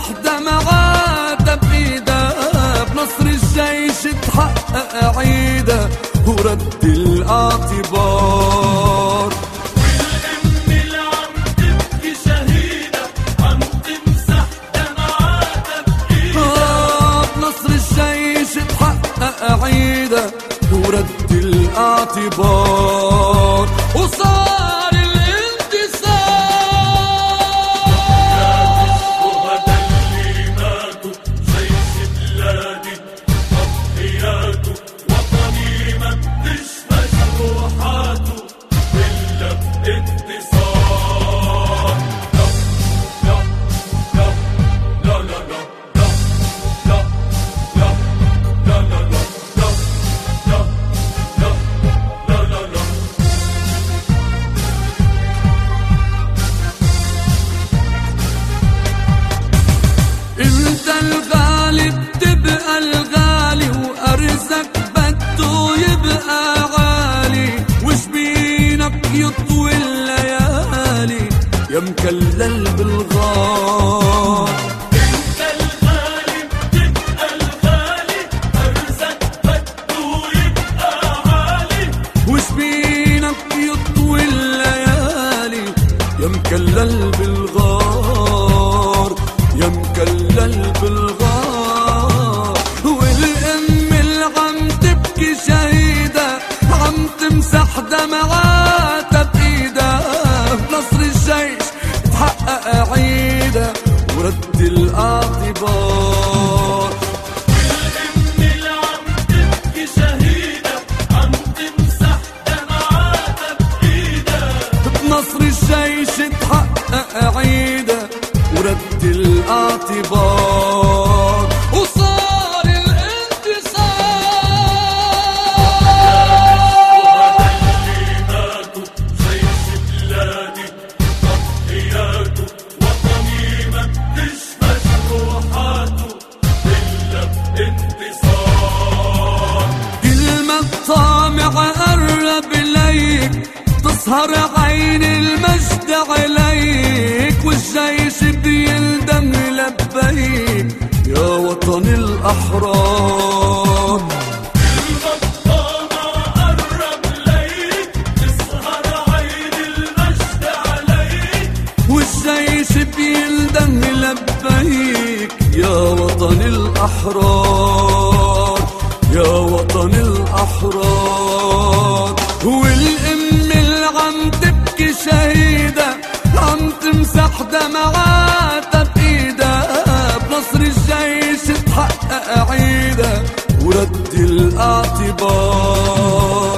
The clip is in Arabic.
دمعاتها بإيدها، بنصر الجيش تحقق عيدها ورد الاعتبار. والأم اللي عم تبكي شهيدة عم تمسح دمعاتها بإيدها، بنصر الجيش تحقق عيدها ورد الاعتبار وصار الانتصار. الشهداء اللي ماتوا جيش بلادي تضحياته، وطني ما بتشفى جروحاته إلا بانتصار. لا لا لا لا لا لا لا لا لا لا لا. انت الغالي بتبقى الغالي، وارزك بده يبقى عالي، وجبينك يطوي الليالي يا مكلل بالغار. انت الغالي بتبقى الغالي، ارزق بده يبقى عالي، وجبينك يطوي الليالي يا مكلل بالغار، يا مكلل بالغار. والام اللي عم تبكي شهيدة عم تمسح دمعاتها بإيدها، بنصر الجيش تحقق عيدها ورد الاعتبار. والام اللي عم تبكي شهيدة عم تمسح دمعاتها بإيدها، بنصر الجيش تحقق عيدها ورد الاعتبار وصار الانتصار. اللي ماتوا جيش بلادي تضحياته، وطني ما بتشفى جروحاته إلا بانتصار. كل ما الطامع قرب إليك تسهر عين المجد عليك، والجيش بيلدم لبيك يا وطن الأحرار. الطامع قرب ليك تسهر عين المجد عليك، والجيش بيلدم لبيك يا وطن الأحرار، يا وطن الأحرار. والأم اللي عم تبكي شهيدة عم تمسح دمعاتها بإيدها، بنصر الجيش تحقق عيدها ورد الاعتبار.